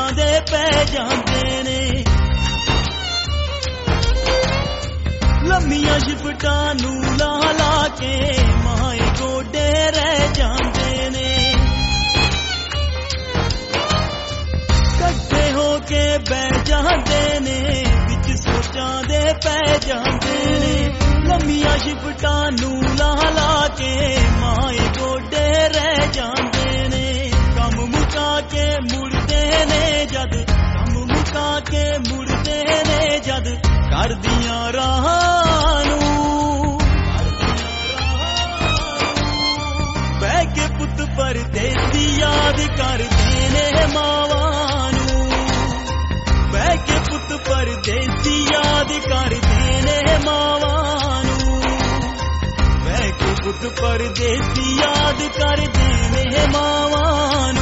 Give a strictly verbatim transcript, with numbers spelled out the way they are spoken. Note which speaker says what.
Speaker 1: दे पै जांदे ने। लम्मियां शिफ्टां नूं ला ला के माए गोडे रह जांदे ने। कट्ठे हो के बह जांदे ने विच सोचां दे पै जांदे ने। लम्मियां शिफ्टां नूं ला ला के माए गोडे रह जांदे ने। कम मुका के मुड़दे ने जद, कम मुका के मुड़दे ने जद, करदियां राहां नूं बह के पुत परदेसी याद करदे ने मावां नूं। बह के पुत परदेसी याद करदे ने मावां नूं। बह के पुत परदेसी याद करदे ने मावां नूं।